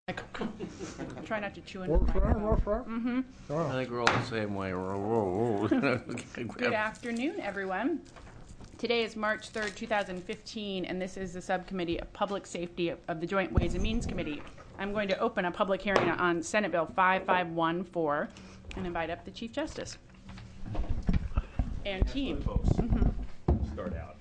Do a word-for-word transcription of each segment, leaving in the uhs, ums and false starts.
Like, try not to chew in What's the that? microphone. What's that? Mm-hmm. Oh. I think we're all the same way. Good afternoon, everyone. Today is March third, two thousand fifteen, and this is the Subcommittee of Public Safety of the Joint Ways and Means Committee. I'm going to open a public hearing on Senate Bill five five one four and invite up the Chief Justice and team. Mm-hmm. Start out.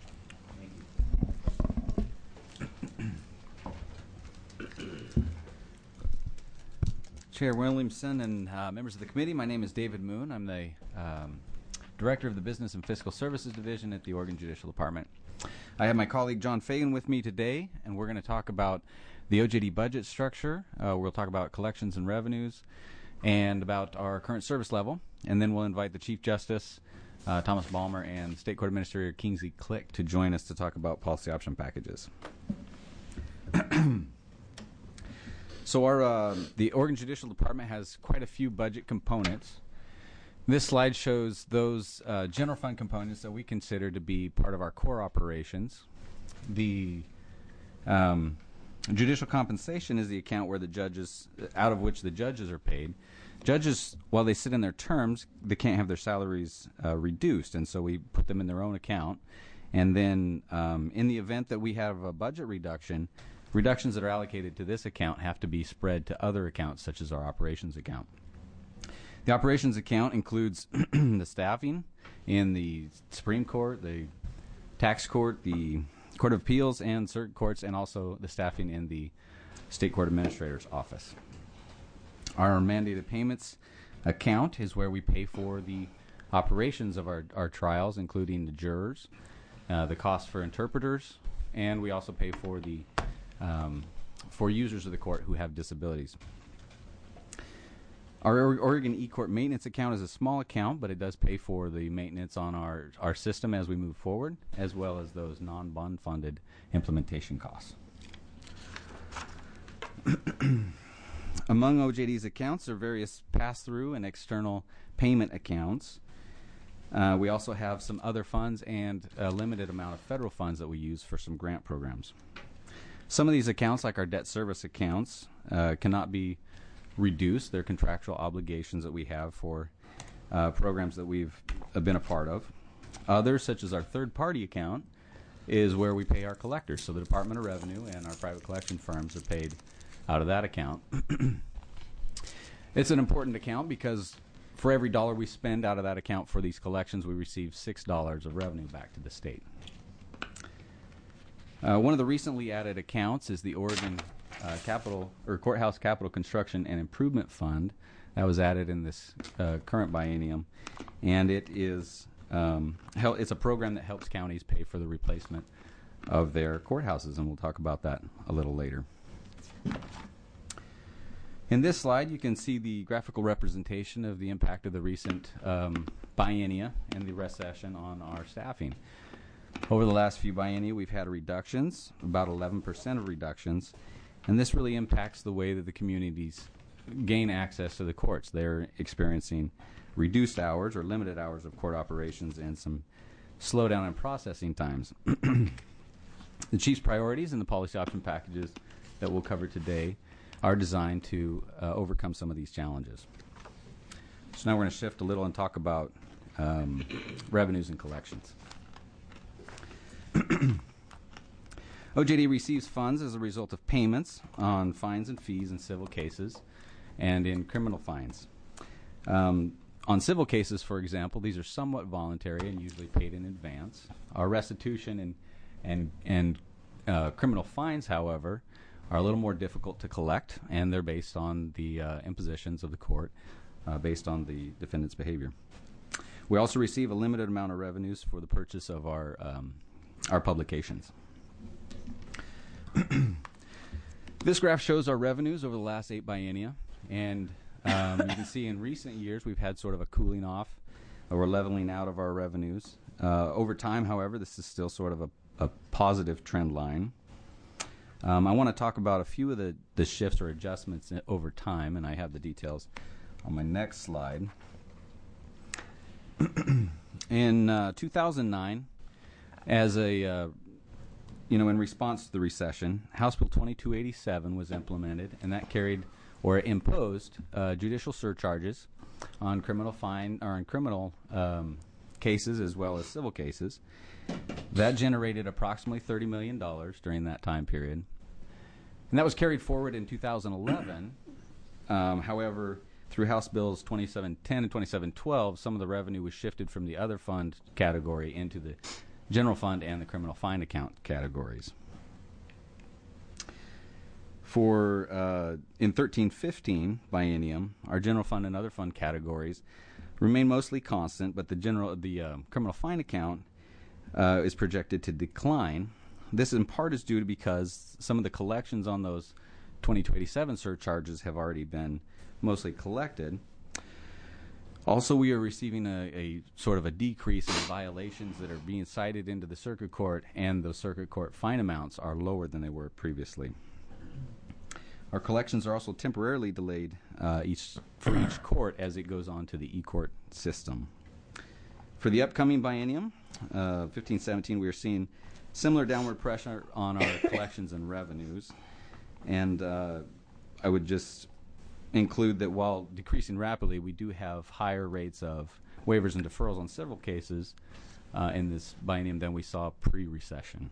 Chair Williamson and uh, members of the committee, my name is David Moon. I'm the um, Director of the Business and Fiscal Services Division at the Oregon Judicial Department. I have my colleague John Fagan with me today, and we're going to talk about the O J D budget structure. Uh, we'll talk about collections and revenues and about our current service level, and then we'll invite the Chief Justice, uh, Thomas Balmer, and State Court Administrator Kingsley Click to join us to talk about policy option packages. So our uh, the Oregon Judicial Department has quite a few budget components. This slide shows those uh, general fund components that we consider to be part of our core operations. The um, judicial compensation is the account where the judges, out of which the judges are paid. Judges, while they sit in their terms, they can't have their salaries uh, reduced, and so we put them in their own account. And then um, in the event that we have a budget reduction, reductions that are allocated to this account have to be spread to other accounts, such as our operations account. The operations account includes the staffing in the Supreme Court, the Tax Court, the Court of Appeals, and circuit courts, and also the staffing in the State Court Administrator's office. Our mandated payments account is where we pay for the operations of our, our trials, including the jurors, uh, the cost for interpreters, and we also pay for the Um, for users of the court who have disabilities. Our or- Oregon eCourt maintenance account is a small account, but it does pay for the maintenance on our, our system as we move forward, as well as those non-bond funded implementation costs. Among O J D's accounts are various pass-through and external payment accounts. Uh, we also have some other funds and a limited amount of federal funds that we use for some grant programs. Some of these accounts, like our debt service accounts, uh, cannot be reduced. They're contractual obligations that we have for uh, programs that we've uh, been a part of. Others, such as our third-party account, is where we pay our collectors. So the Department of Revenue and our private collection firms are paid out of that account. It's an important account because for every dollar we spend out of that account for these collections, we receive six dollars of revenue back to the state. Uh, one of the recently added accounts is the Oregon uh, Capital or Courthouse Capital Construction and Improvement Fund that was added in this uh, current biennium, and it is um, hel- it's a program that helps counties pay for the replacement of their courthouses, and we'll talk about that a little later. In this slide, you can see the graphical representation of the impact of the recent um, biennia and the recession on our staffing. Over the last few biennia, we've had reductions, about eleven percent of reductions, and this really impacts the way that the communities gain access to the courts. They're experiencing reduced hours or limited hours of court operations and some slowdown in processing times. The Chief's priorities and the policy option packages that we'll cover today are designed to uh, overcome some of these challenges. So now we're going to shift a little and talk about um, revenues and collections. O J D receives funds as a result of payments on fines and fees in civil cases and in criminal fines. Um, on civil cases, for example, these are somewhat voluntary and usually paid in advance. Our restitution and and and uh, criminal fines, however, are a little more difficult to collect, and they're based on the uh, impositions of the court, uh, based on the defendant's behavior. We also receive a limited amount of revenues for the purchase of our um, our publications. This graph shows our revenues over the last eight biennia, and um, you can see in recent years we've had sort of a cooling off, or leveling out of our revenues. Uh, over time, however, this is still sort of a, a positive trend line. Um, I want to talk about a few of the, the shifts or adjustments in, over time, and I have the details on my next slide. In uh, two thousand nine, as a uh, you know, in response to the recession, House Bill twenty-two eighty-seven was implemented, and that carried or imposed uh, judicial surcharges on criminal fine or on criminal um, cases as well as civil cases. That generated approximately thirty million dollars during that time period. And that was carried forward in two thousand eleven. Um, however, through House Bills twenty-seven ten and twenty-seven twelve, some of the revenue was shifted from the other fund category into the general fund and the criminal fine account categories. For uh, in thirteen fifteen biennium, our general fund and other fund categories remain mostly constant, but the general the uh, criminal fine account uh, is projected to decline. This in part is due to because some of the collections on those twenty-two eighty-seven surcharges have already been mostly collected. Also, we are receiving a, a sort of a decrease in violations that are being cited into the circuit court, and those circuit court fine amounts are lower than they were previously. Our collections are also temporarily delayed uh, each for each court as it goes on to the e-court system. For the upcoming biennium, uh, fifteen seventeen, we are seeing similar downward pressure on our collections and revenues. And uh, I would just include that while decreasing rapidly, we do have higher rates of waivers and deferrals on several cases uh, in this biennium than we saw pre-recession.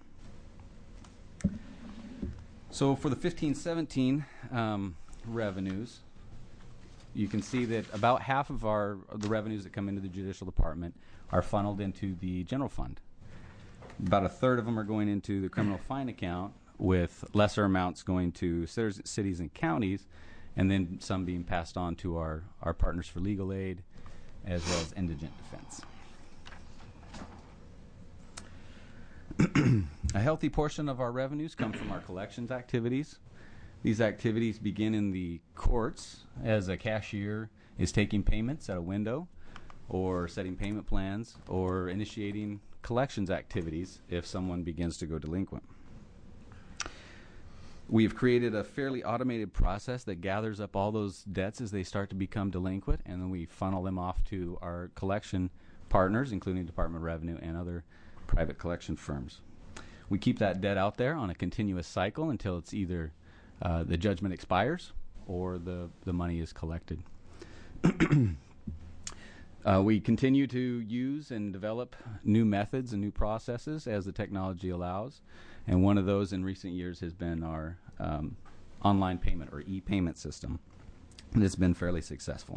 So for the fifteen seventeen um, revenues, you can see that about half of our of the revenues that come into the Judicial Department are funneled into the general fund. About a third of them are going into the criminal fine account, with lesser amounts going to cities and counties, and then some being passed on to our, our partners for legal aid, as well as indigent defense. A healthy portion of our revenues come from our collections activities. These activities begin in the courts as a cashier is taking payments at a window, or setting payment plans, or initiating collections activities if someone begins to go delinquent. We've created a fairly automated process that gathers up all those debts as they start to become delinquent, and then we funnel them off to our collection partners, including Department of Revenue and other private collection firms. We keep that debt out there on a continuous cycle until it's either uh, the judgment expires or the, the money is collected. Uh, we continue to use and develop new methods and new processes as the technology allows, and one of those in recent years has been our um, online payment or e-payment system, and it's been fairly successful.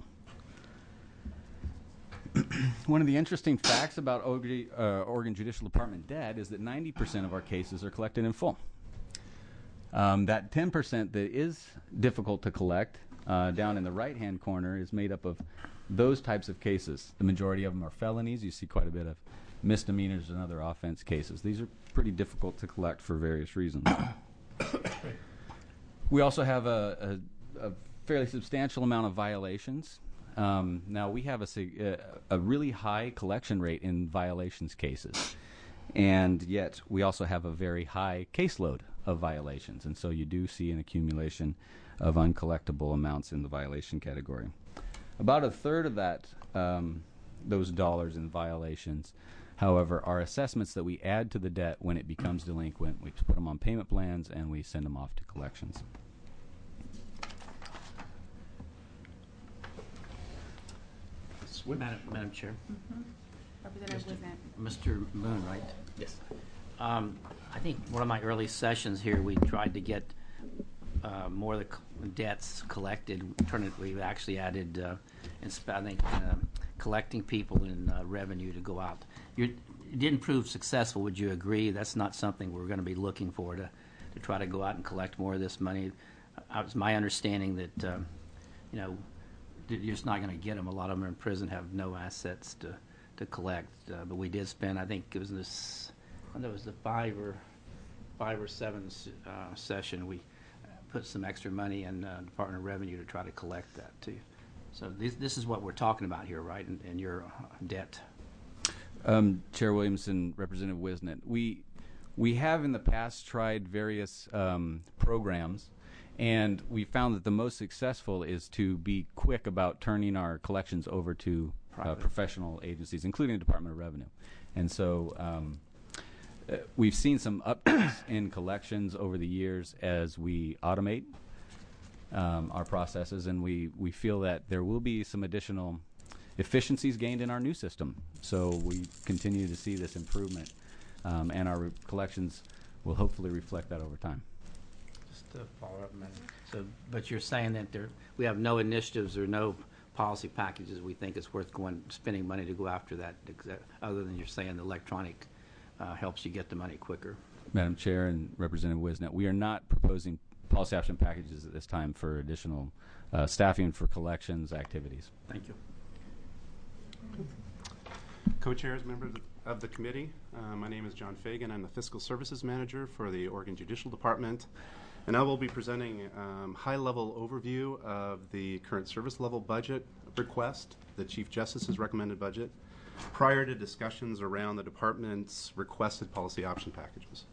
One of the interesting facts about Oregon, uh, Oregon Judicial Department debt is that ninety percent of our cases are collected in full. Um, that ten percent that is difficult to collect, uh, down in the right-hand corner, is made up of those types of cases. The majority of them are felonies. You see quite a bit of misdemeanors and other offense cases. These are pretty difficult to collect for various reasons. We also have a, a, a fairly substantial amount of violations. Um, now, we have a, a, a really high collection rate in violations cases, and yet we also have a very high caseload of violations, and so you do see an accumulation of uncollectible amounts in the violation category. About a third of that, um, those dollars in violations, however, are assessments that we add to the debt when it becomes delinquent. We put them on payment plans and we send them off to collections. Madam, Madam Chair. Mm-hmm. Representative Wisnett. Mister Moon, right? Yes. Um, I think one of my early sessions here, we tried to get uh, more of the c- debts collected. Turn it, we've actually added, uh, insp- I think, uh, collecting people in uh, revenue to go out. You're, it didn't prove successful. Would you agree? That's not something we're going to be looking for, to, to try to go out and collect more of this money. Uh, it's my understanding that, um, you know, you're just not going to get them. A lot of them are in prison, have no assets to to collect. Uh, but we did spend, I think it was this, I think it was the five or five or seven uh, session. We put some extra money in uh, Department of Revenue to try to collect that too. So this this is what we're talking about here, right? In, in your debt. Um, Chair Williamson, Representative Wisnett, we we have in the past tried various um, programs. And we found that the most successful is to be quick about turning our collections over to uh, professional agencies, including the Department of Revenue. And so um, uh, we've seen some upticks in collections over the years as we automate um, our processes, and we, we feel that there will be some additional efficiencies gained in our new system. So we continue to see this improvement, um, and our re- collections will hopefully reflect that over time. Just to follow up, man. So, but you're saying that there, we have no initiatives or no policy packages we think it's worth going, spending money to go after that, exa- other than you're saying the electronic uh, helps you get the money quicker. Madam Chair and Representative Wisnet, we are not proposing policy option packages at this time for additional uh, staffing for collections activities. Thank you. Co-chairs, members of the committee, uh, my name is John Fagan. I'm the Fiscal Services Manager for the Oregon Judicial Department, and I will be presenting a um, high-level overview of the current service level budget request, the Chief Justice's recommended budget, prior to discussions around the department's requested policy option packages.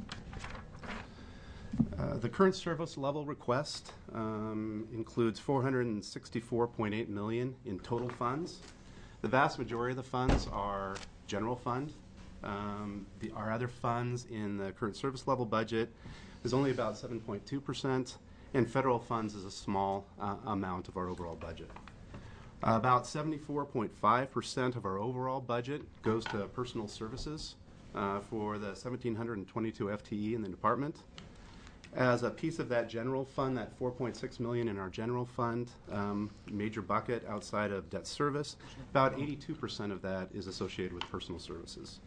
Uh, the current service level request um, includes four hundred sixty-four point eight million dollars in total funds. The vast majority of the funds are general fund. Um, the, our other funds in the current service level budget is only about seven point two percent, and federal funds is a small uh, amount of our overall budget. Uh, about seventy-four point five percent of our overall budget goes to personal services uh, for the one thousand seven hundred twenty-two F T E in the department. As a piece of that general fund, that four point six million dollars in our general fund, um, major bucket outside of debt service, about eighty-two percent of that is associated with personal services.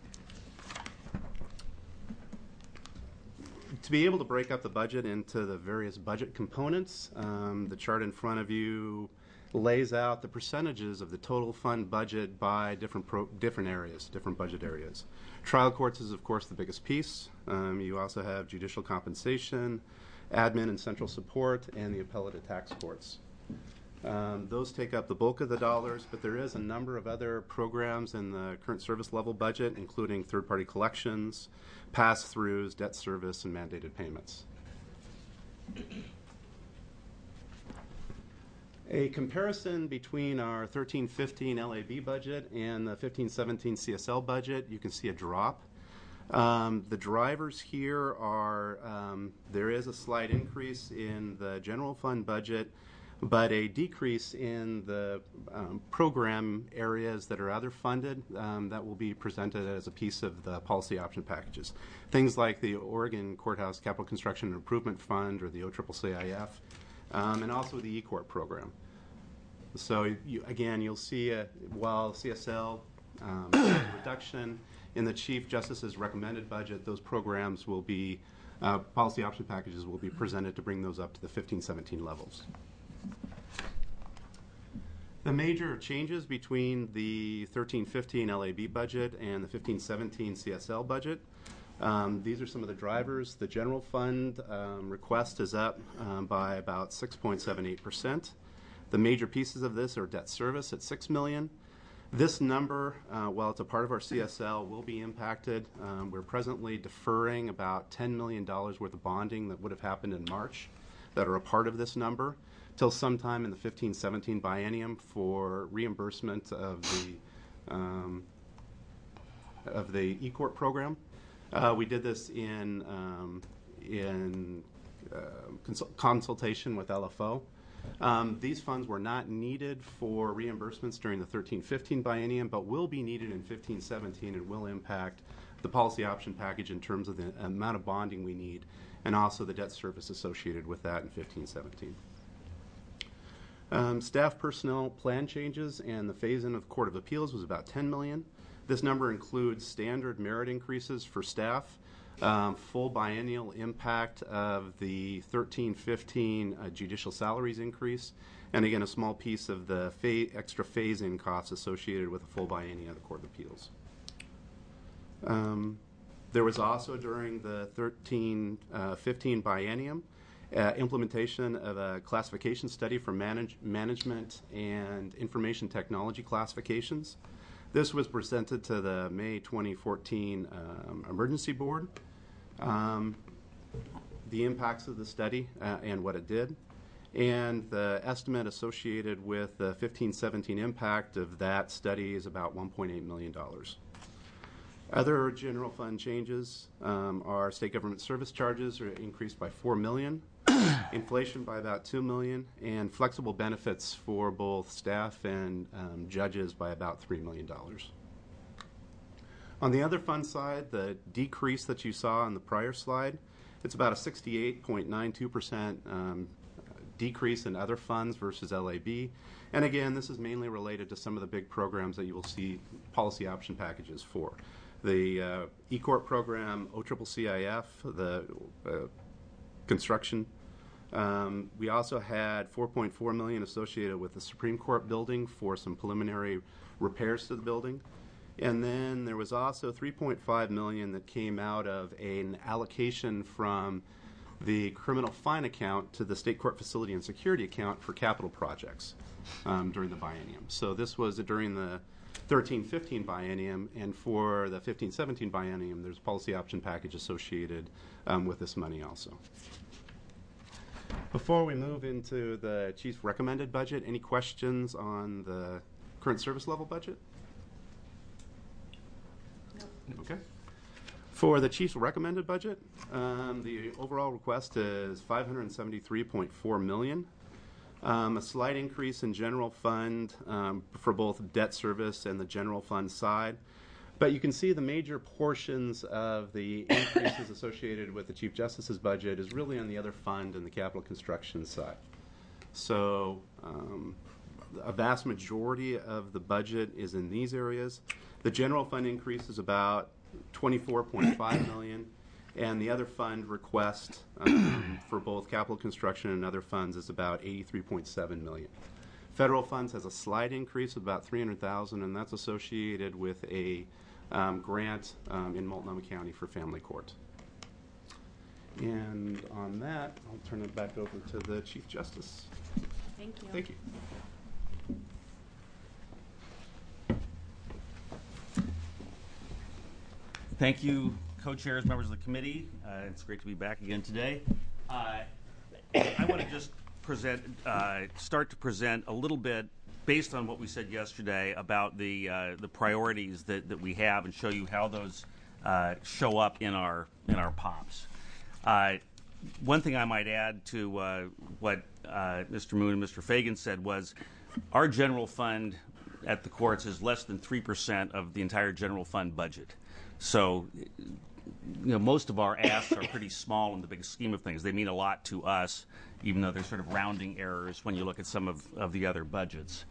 To be able to break up the budget into the various budget components, um, the chart in front of you lays out the percentages of the total fund budget by different pro different areas, different budget areas. Trial courts is, of course, the biggest piece. Um, you also have judicial compensation, admin and central support, and the appellate tax courts. Um, those take up the bulk of the dollars, but there is a number of other programs in the current service level budget, including third-party collections, pass-throughs, debt service, and mandated payments. A comparison between our thirteen fifteen L A B budget and the fifteen seventeen C S L budget, you can see a drop. Um, the drivers here are, um, there is a slight increase in the general fund budget, but a decrease in the um, program areas that are other funded um, that will be presented as a piece of the policy option packages. Things like the Oregon Courthouse Capital Construction and Improvement Fund, or the O C C C I F, um, and also the E-Court program. So you, again, you'll see a, while C S L um, reduction in the Chief Justice's recommended budget, those programs will be, uh, policy option packages will be presented to bring those up to the fifteen seventeen levels. The major changes between the thirteen fifteen L A B budget and the fifteen seventeen C S L budget. Um, these are some of the drivers. The general fund um, request is up um, by about six point seven eight percent. The major pieces of this are debt service at six million dollars. This number, uh, while it's a part of our C S L, will be impacted. Um, we're presently deferring about ten million dollars worth of bonding that would have happened in March that are a part of this number till sometime in the fifteen seventeen biennium for reimbursement of the um, of the E-Court program. Uh, we did this in um, in uh, consul consultation with L F O. Um, these funds were not needed for reimbursements during the thirteen fifteen biennium, but will be needed in fifteen seventeen and will impact the policy option package in terms of the amount of bonding we need, and also the debt service associated with that in fifteen seventeen. Um, staff personnel plan changes and the phase-in of Court of Appeals was about ten million dollars. This number includes standard merit increases for staff, um, full biennial impact of the thirteen fifteen uh, judicial salaries increase, and again a small piece of the fa extra phase-in costs associated with the full biennium of the Court of Appeals. Um, there was also during the thirteen fifteen biennium uh, implementation of a classification study for manage management and information technology classifications. This was presented to the May twenty fourteen um, Emergency Board. Um, the impacts of the study uh, and what it did, and the estimate associated with the fifteen seventeen impact of that study is about one point eight million dollars. Other general fund changes um, are state government service charges are increased by four million dollars, inflation by about two million dollars, and flexible benefits for both staff and um, judges by about three million dollars. On the other fund side, the decrease that you saw on the prior slide, it's about a sixty-eight point nine two percent um, decrease in other funds versus L A B. And again, this is mainly related to some of the big programs that you will see policy option packages for. The uh, E-Corp program, O C C C I F, the uh, construction. Um, we also had four point four million dollars associated with the Supreme Court building for some preliminary repairs to the building. And then there was also three point five million dollars that came out of an allocation from the criminal fine account to the state court facility and security account for capital projects um, during the biennium. So this was during the thirteen fifteen biennium, and for the fifteen seventeen biennium, there's a policy option package associated um, with this money also. Before we move into the chief's recommended budget, any questions on the current service level budget? Okay. For the chief's recommended budget, um, the overall request is five hundred seventy-three point four million dollars. Um, a slight increase in general fund um, for both debt service and the general fund side. But you can see the major portions of the increases associated with the Chief Justice's budget is really on the other fund and the capital construction side. So um, a vast majority of the budget is in these areas. The general fund increase is about twenty-four point five million dollars. And the other fund request um, for both capital construction and other funds is about eighty-three point seven million dollars. Federal funds has a slight increase of about three hundred thousand dollars, and that's associated with a um, grant um, in Multnomah County for family court. And on that, I'll turn it back over to the Chief Justice. Thank you. Thank you. Thank you, co-chairs, members of the committee. Uh, it's great to be back again today. Uh, I want to just present, uh, start to present a little bit based on what we said yesterday about the uh, the priorities that, that we have, and show you how those uh, show up in our in our P O Ps. Uh, one thing I might add to uh, what uh, Mister Moon and Mister Fagan said was our general fund at the courts is less than three percent of the entire general fund budget. So, you know, most of our asks are pretty small in the big scheme of things. They mean a lot to us, even though they're sort of rounding errors when you look at some of, of the other budgets.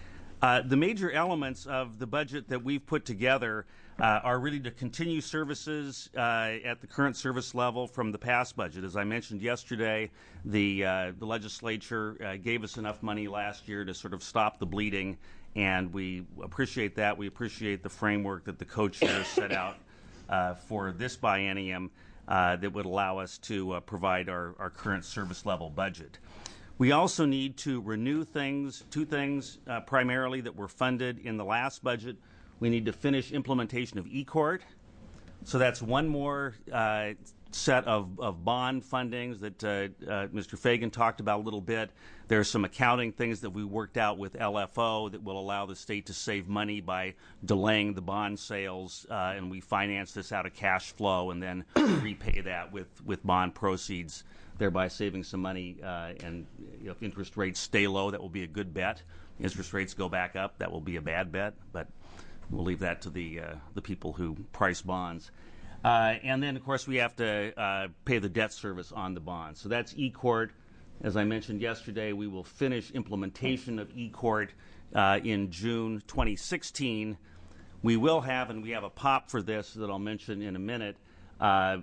Uh, the major elements of the budget that we've put together uh, are really to continue services uh, at the current service level from the past budget. As I mentioned yesterday, the, uh, the legislature uh, gave us enough money last year to sort of stop the bleeding, and we appreciate that. We appreciate the framework that the co-chairs set out uh, for this biennium uh, that would allow us to uh, provide our, our current service level budget. We also need to renew things, two things uh, primarily that were funded in the last budget. We need to finish implementation of E-Court. So that's one more uh, set of, of bond fundings that uh, uh, Mister Fagan talked about a little bit. There's some accounting things that we worked out with L F O that will allow the state to save money by delaying the bond sales, uh, and we finance this out of cash flow and then repay that with, with bond proceeds, thereby saving some money. Uh, and you know, if interest rates stay low, that will be a good bet. Interest rates go back up, that will be a bad bet, but we'll leave that to the, uh, the people who price bonds. Uh, and then, of course, we have to uh, pay the debt service on the bonds. So that's E-Court. As I mentioned yesterday, we will finish implementation of E-Court uh, in June twenty sixteen. We will have, and we have a P O P for this that I'll mention in a minute, uh,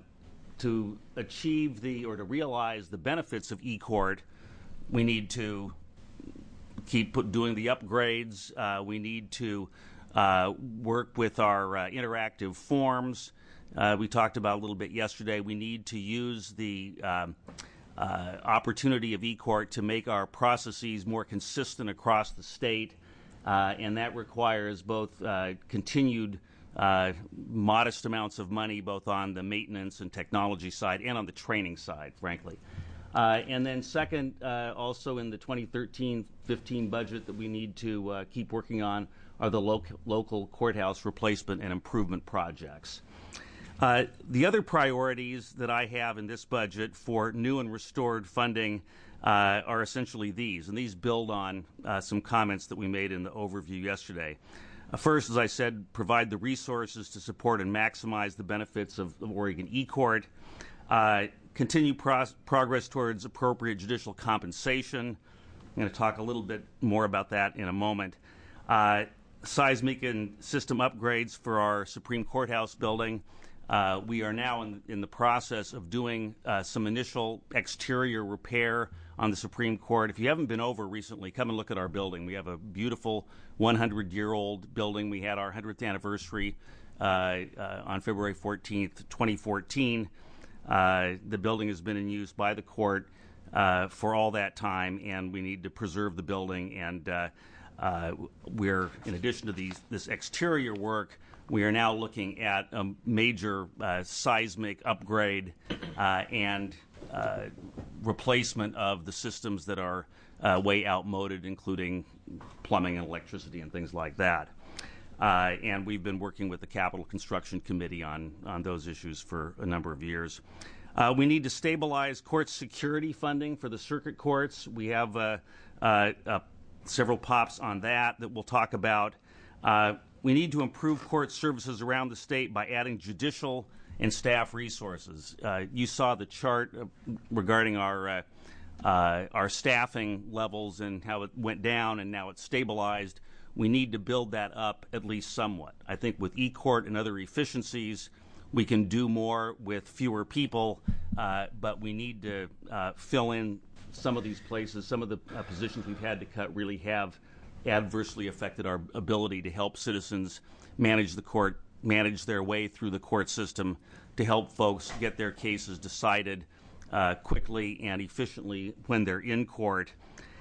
to achieve the, or to realize the benefits of E-Court, we need to keep put, doing the upgrades. Uh, we need to uh, work with our uh, interactive forms. Uh, we talked about a little bit yesterday. We need to use the um, uh, opportunity of E-Court to make our processes more consistent across the state, uh, and that requires both uh, continued uh, modest amounts of money, both on the maintenance and technology side and on the training side, frankly. Uh, and then second, uh, also in the twenty thirteen fifteen budget that we need to uh, keep working on are the loc local courthouse replacement and improvement projects. Uh, the other priorities that I have in this budget for new and restored funding uh, are essentially these, and these build on uh, some comments that we made in the overview yesterday. Uh, first, as I said, provide the resources to support and maximize the benefits of the Oregon eCourt. Uh, continue pro progress towards appropriate judicial compensation. I'm going to talk a little bit more about that in a moment. Uh, seismic and system upgrades for our Supreme Courthouse building. Uh, we are now in, in the process of doing uh, some initial exterior repair on the Supreme Court. If you haven't been over recently, come and look at our building. We have a beautiful one hundred year old building. We had our one hundredth anniversary uh, uh, on February fourteenth, twenty fourteen. Uh, the building has been in use by the court uh, for all that time, and we need to preserve the building. And uh, uh, we're, in addition to these, this exterior work, we are now looking at a major uh, seismic upgrade uh, and uh, replacement of the systems that are uh, way outmoded, including plumbing and electricity and things like that. Uh, and we've been working with the Capital Construction Committee on, on those issues for a number of years. Uh, we need to stabilize court security funding for the circuit courts. We have uh, uh, uh, several pops on that that we'll talk about. Uh, we need to improve court services around the state by adding judicial and staff resources. Uh, you saw the chart uh, regarding our uh, uh, our staffing levels and how it went down and now it's stabilized. We need to build that up at least somewhat. I think with eCourt and other efficiencies, we can do more with fewer people, uh, but we need to uh, fill in some of these places. Some of the uh, positions we've had to cut really have adversely affected our ability to help citizens manage the court, manage their way through the court system, to help folks get their cases decided uh, quickly and efficiently when they're in court.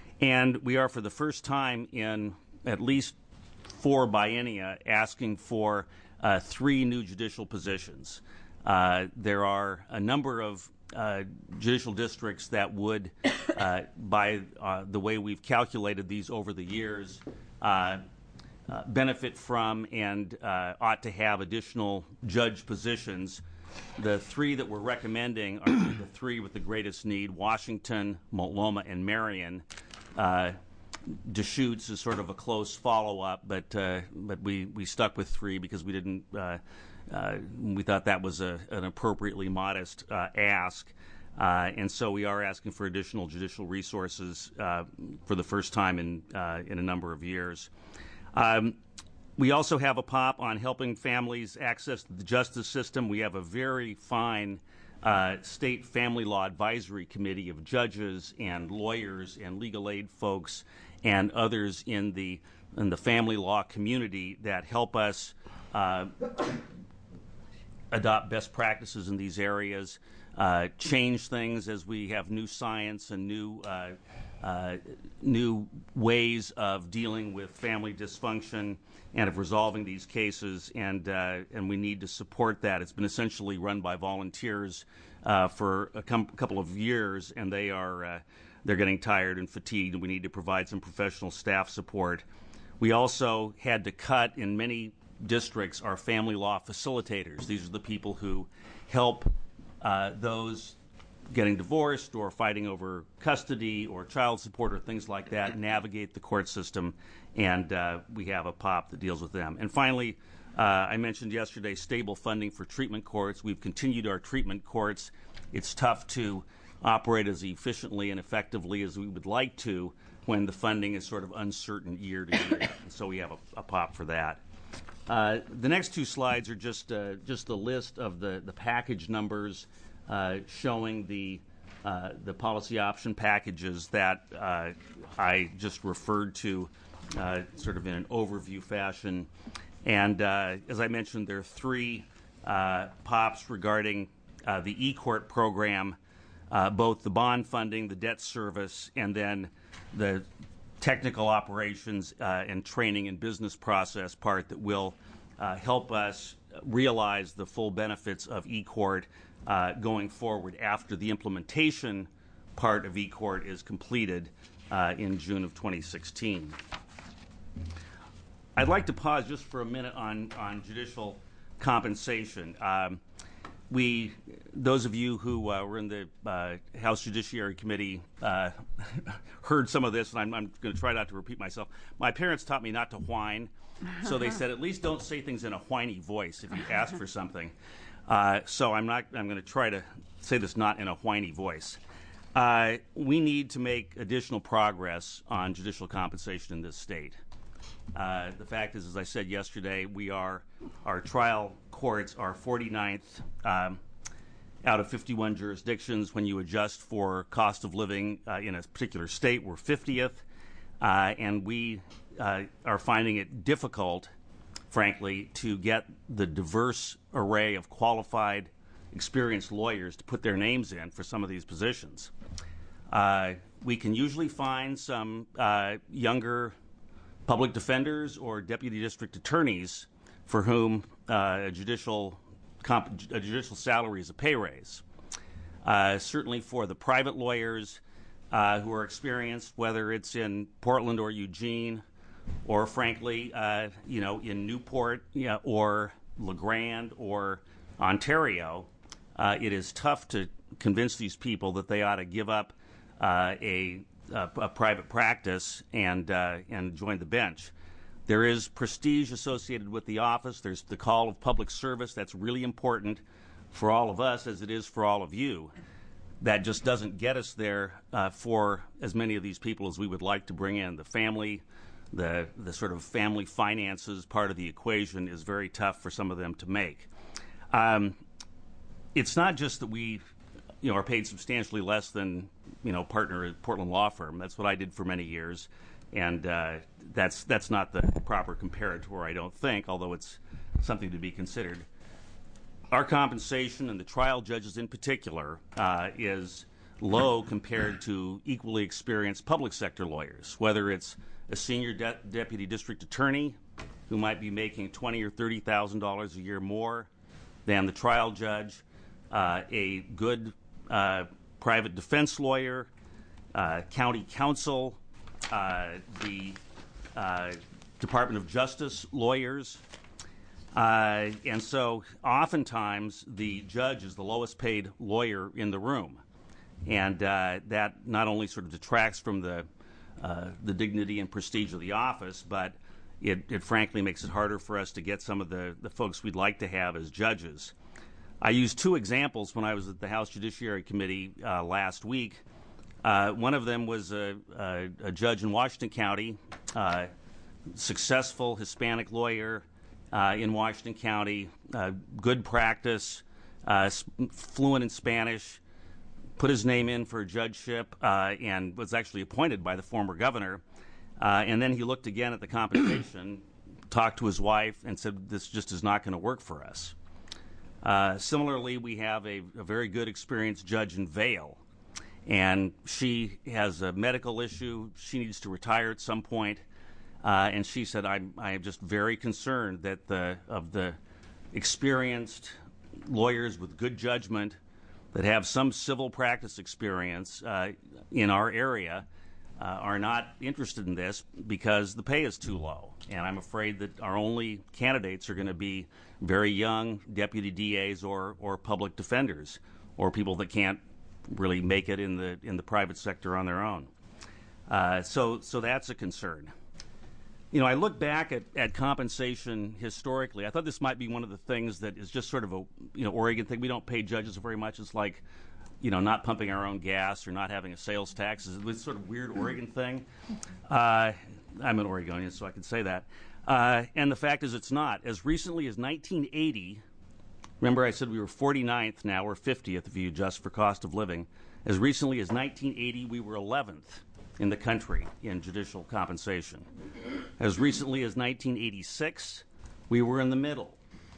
And we are, for the first time in at least four biennia, asking for uh, three new judicial positions. Uh, there are a number of uh, judicial districts that would, uh, by uh, the way we've calculated these over the years, uh, uh, benefit from and uh, ought to have additional judge positions. The three that we're recommending are the three with the greatest need: Washington, Multnomah, and Marion. Uh, Deschutes is sort of a close follow-up, but uh, but we, we stuck with three because we didn't uh, uh, we thought that was a, an appropriately modest uh, ask, uh, and so we are asking for additional judicial resources uh, for the first time in uh, in a number of years. Um, we also have a pop on helping families access the justice system. We have a very fine Uh, state family law advisory committee of judges and lawyers and legal aid folks and others in the in the family law community that help us uh, adopt best practices in these areas, uh, change things as we have new science and new uh, uh, new ways of dealing with family dysfunction and of resolving these cases, and uh, and we need to support that. It's been essentially run by volunteers uh, for a com couple of years, and they are uh, they're getting tired and fatigued, and we need to provide some professional staff support. We also had to cut in many districts our family law facilitators. These are the people who help uh, those getting divorced or fighting over custody or child support or things like that navigate the court system, and uh, we have a pop that deals with them. And finally, uh, I mentioned yesterday stable funding for treatment courts. We've continued our treatment courts. It's tough to operate as efficiently and effectively as we would like to when the funding is sort of uncertain year to year, and so we have a, a pop for that. Uh, the next two slides are just uh, just the list of the, the package numbers uh, showing the uh, the policy option packages that uh, I just referred to uh, sort of in an overview fashion. And uh, as I mentioned, there are three uh, pops regarding uh, the eCourt program, uh, both the bond funding, the debt service, and then the technical operations uh, and training and business process part that will uh, help us realize the full benefits of eCourt uh, going forward after the implementation part of E-Court is completed uh, in June of twenty sixteen. I'd like to pause just for a minute on, on judicial compensation. Um, we, those of you who uh, were in the uh, House Judiciary Committee uh, heard some of this, and I'm, I'm going to try not to repeat myself. My parents taught me not to whine, so they said at least don't say things in a whiny voice if you ask for something. Uh, so I'm not. I'm going to try to say this not in a whiny voice. Uh, we need to make additional progress on judicial compensation in this state. Uh, the fact is, as I said yesterday, we are, our trial courts are forty-ninth um, out of fifty-one jurisdictions. When you adjust for cost of living uh, in a particular state, we're fiftieth. Uh, and we uh, are finding it difficult, frankly, to get the diverse array of qualified, experienced lawyers to put their names in for some of these positions. Uh, we can usually find some uh, younger public defenders or deputy district attorneys for whom uh, a judicial comp- a judicial salary is a pay raise. Uh, certainly for the private lawyers uh, who are experienced, whether it's in Portland or Eugene, or frankly, uh, you know, in Newport, yeah, or LeGrand or Ontario, uh, it is tough to convince these people that they ought to give up uh, a A, a private practice and uh, and join the bench. There is prestige associated with the office. There's the call of public service. That's really important for all of us as it is for all of you. That just doesn't get us there uh, for as many of these people as we would like to bring in. The family, the the sort of family finances part of the equation is very tough for some of them to make. Um, it's not just that we you know, are paid substantially less than, you know, partner at Portland law firm. That's what I did for many years, and uh, that's that's not the proper comparator, I don't think, although it's something to be considered. Our compensation, and the trial judges in particular, uh, is low compared to equally experienced public sector lawyers, whether it's a senior de- deputy district attorney who might be making twenty or thirty thousand dollars a year more than the trial judge, uh, a good Uh, private defense lawyer, uh, county counsel, uh, the uh, Department of Justice lawyers. Uh, and so oftentimes the judge is the lowest paid lawyer in the room. And uh, that not only sort of detracts from the, uh, the dignity and prestige of the office, but it, it frankly makes it harder for us to get some of the, the folks we'd like to have as judges. I used two examples when I was at the House Judiciary Committee uh, last week. Uh, one of them was a, a, a judge in Washington County, uh, successful Hispanic lawyer uh, in Washington County, uh, good practice, uh, fluent in Spanish, put his name in for a judgeship, uh, and was actually appointed by the former governor. Uh, and then he looked again at the compensation, talked to his wife, and said, this just is not going to work for us. Uh, similarly, we have a, a very good experienced judge in Vail, and she has a medical issue. She needs to retire at some point, uh, and she said, I'm, I am just very concerned that the of the experienced lawyers with good judgment that have some civil practice experience uh, in our area uh, are not interested in this because the pay is too low. And I'm afraid that our only candidates are going to be very young deputy D As or, or public defenders, or people that can't really make it in the in the private sector on their own. Uh, so so that's a concern. You know, I look back at, at compensation historically. I thought this might be one of the things that is just sort of a you know Oregon thing. We don't pay judges very much. It's like, you know, not pumping our own gas or not having a sales tax. It's this sort of weird Oregon thing. Uh, I'm an Oregonian, so I can say that. Uh, and the fact is it's not. As recently as nineteen eighty, remember I said we were forty-ninth, now we're fiftieth if you adjust for cost of living. As recently as nineteen eighty, we were eleventh in the country in judicial compensation. As recently as nineteen eighty-six, we were in the middle.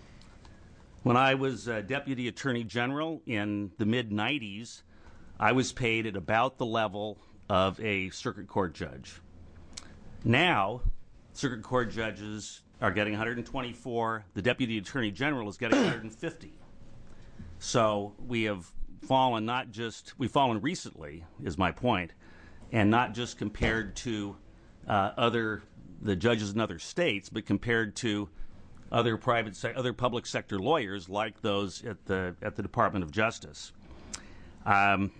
When I was uh, Deputy Attorney General in the mid nineties, I was paid at about the level of a circuit court judge. Now, circuit court judges are getting one hundred twenty-four. The Deputy Attorney General is getting one hundred fifty. So we have fallen not just, we've fallen recently, is my point, and not just compared to uh, other, the judges in other states, but compared to other private, se- other public sector lawyers like those at the at the Department of Justice. Um,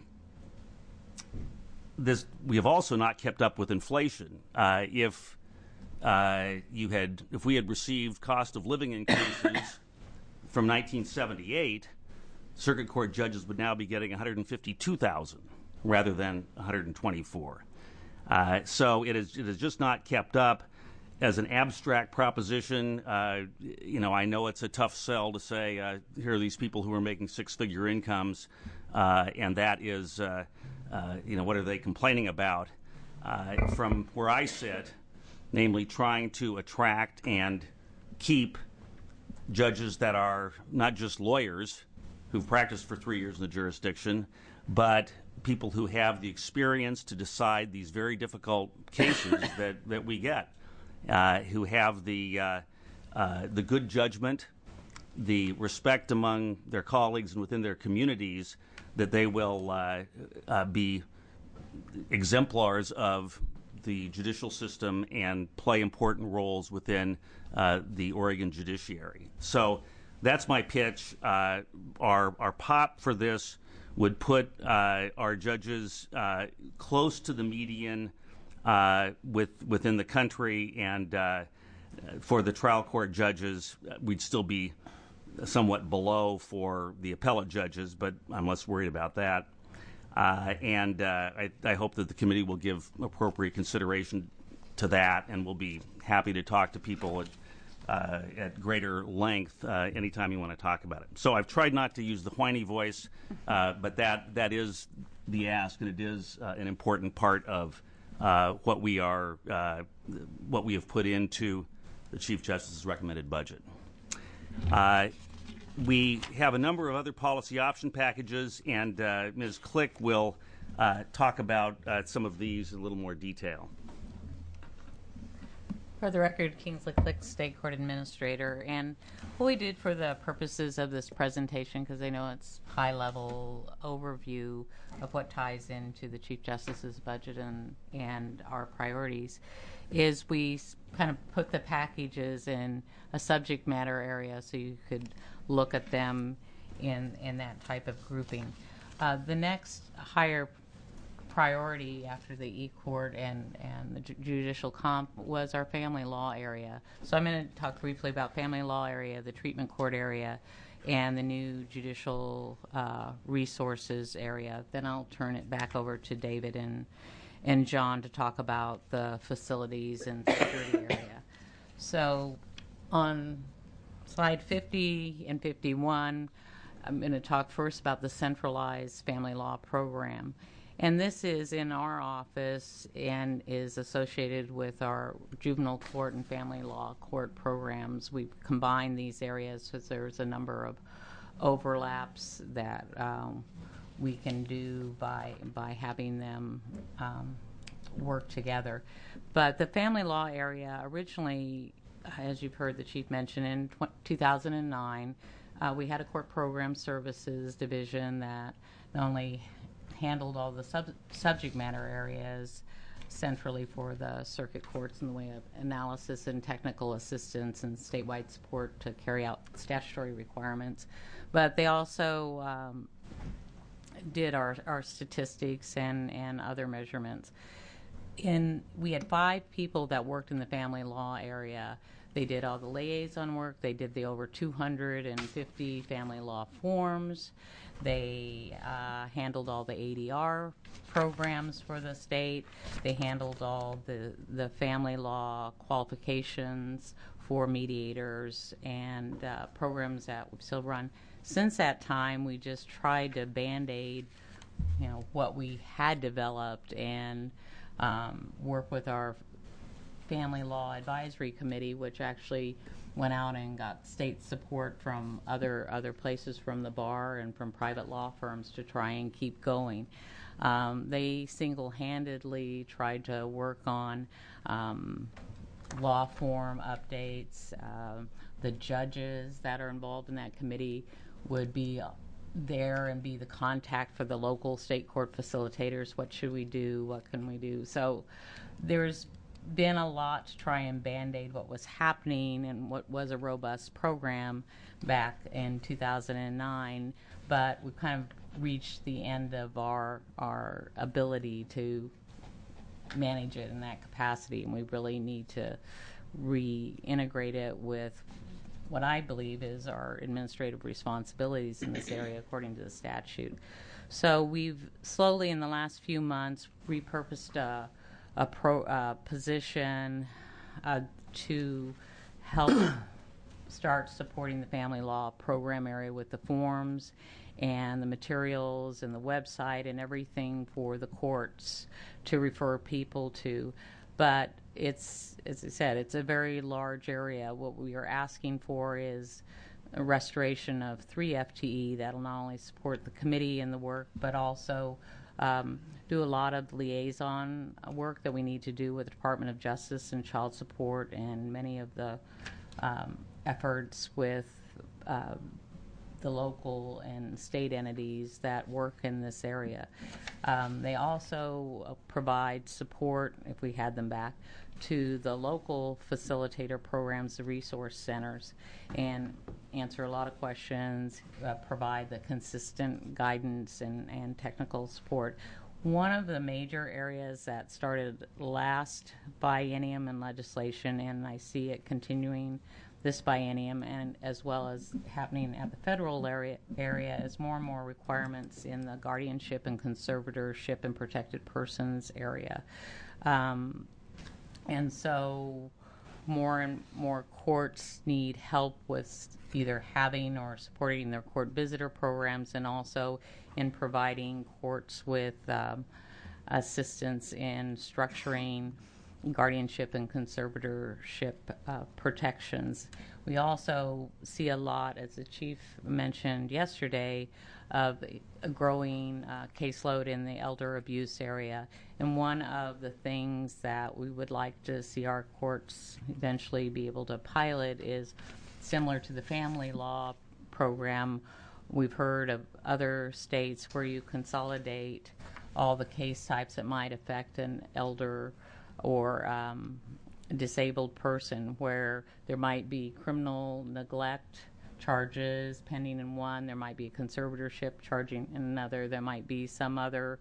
this we have also not kept up with inflation. Uh, if uh, you had, if we had received cost of living increases from nineteen seventy-eight, circuit court judges would now be getting one hundred fifty-two thousand rather than one hundred twenty-four. Uh, so it is it is just not kept up. As an abstract proposition, uh, you know, I know it's a tough sell to say uh, here are these people who are making six-figure incomes, uh, and that is, uh, uh, you know, what are they complaining about? Uh, from where I sit, namely trying to attract and keep judges that are not just lawyers who've practiced for three years in the jurisdiction, but people who have the experience to decide these very difficult cases that, that we get. Uh, who have the uh, uh, the good judgment, the respect among their colleagues and within their communities that they will uh, uh, be exemplars of the judicial system and play important roles within uh, the Oregon judiciary. So that's my pitch. Uh, our our pop for this would put uh, our judges uh, close to the median Uh, with within the country, and uh, for the trial court judges, we'd still be somewhat below for the appellate judges, but I'm less worried about that. Uh, and uh, I, I hope that the committee will give appropriate consideration to that, and we'll be happy to talk to people at, uh, at greater length uh, anytime you want to talk about it. So I've tried not to use the whiny voice, uh, but that that is the ask, and it is uh, an important part of Uh, what we are, uh, what we have put into the Chief Justice's recommended budget. Uh, we have a number of other policy option packages, and uh, Miz Click will uh, talk about uh, some of these in a little more detail. For the record, Kingsley Click, State Court Administrator, and what we did for the purposes of this presentation, because I know it's high-level overview of what ties into the Chief Justice's budget and, and our priorities, is we kind of put the packages in a subject matter area so you could look at them in, in that type of grouping. Uh, the next higher priority after the E-Court and, and the judicial comp was our family law area. So I'm going to talk briefly about family law area, the treatment court area, and the new judicial uh, resources area. Then I'll turn it back over to David and, and John to talk about the facilities and security area. So on slide fifty and fifty-one, I'm going to talk first about the centralized family law program. And this is in our office and is associated with our juvenile court and family law court programs. We've combined these areas because there's a number of overlaps that um, we can do by by having them um, work together. But the family law area originally, as you've heard the chief mention, in two thousand nine, uh, we had a court program services division that not only handled all the sub- subject matter areas centrally for the circuit courts in the way of analysis and technical assistance and statewide support to carry out statutory requirements. But they also um, did our, our statistics and, and other measurements. In, we had five people that worked in the family law area. They did all the liaison work. They did the over two hundred fifty family law forms. They uh, handled all the A D R programs for the state. They handled all the, the family law qualifications for mediators and uh, programs that we still run. Since that time, we just tried to Band-Aid, you know, what we had developed and um, work with our Family Law Advisory Committee, which actually went out and got state support from other other places, from the bar and from private law firms, to try and keep going. Um, they single-handedly tried to work on um, law form updates. Uh, the judges that are involved in that committee would be there and be the contact for the local state court facilitators. What should we do? What can we do? So there's been a lot to try and band-aid what was happening and what was a robust program back in two thousand nine, but we've kind of reached the end of our our ability to manage it in that capacity, and we really need to reintegrate it with what I believe is our administrative responsibilities in this area according to the statute. So we've slowly in the last few months repurposed a, a pro, uh, position uh, to help start supporting the family law program area with the forms and the materials and the website and everything for the courts to refer people to. But it's, as I said, it's a very large area. What we are asking for is a restoration of three F T E that'll not only support the committee and the work, but also um, do a lot of liaison work that we need to do with the Department of Justice and Child Support and many of the um, efforts with uh, the local and state entities that work in this area. Um, they also provide support, if we had them back, to the local facilitator programs, the resource centers, and answer a lot of questions, uh, provide the consistent guidance and, and technical support. One of the major areas that started last biennium in legislation, and I see it continuing this biennium, and as well as happening at the federal area, area is more and more requirements in the guardianship and conservatorship and protected persons area. Um, and so more and more courts need help with either having or supporting their court visitor programs, and also in providing courts with um, assistance in structuring guardianship and conservatorship uh, protections. We also see a lot, as the chief mentioned yesterday, of a growing uh, caseload in the elder abuse area. And one of the things that we would like to see our courts eventually be able to pilot is similar to the family law program. We've heard of other states where you consolidate all the case types that might affect an elder or um, a disabled person, where there might be criminal neglect charges pending in one, there might be a conservatorship charging in another, there might be some other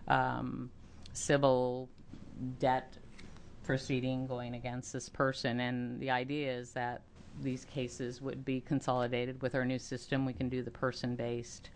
um, civil debt proceeding going against this person. And the idea is that these cases would be consolidated with our new system. We can do the person-based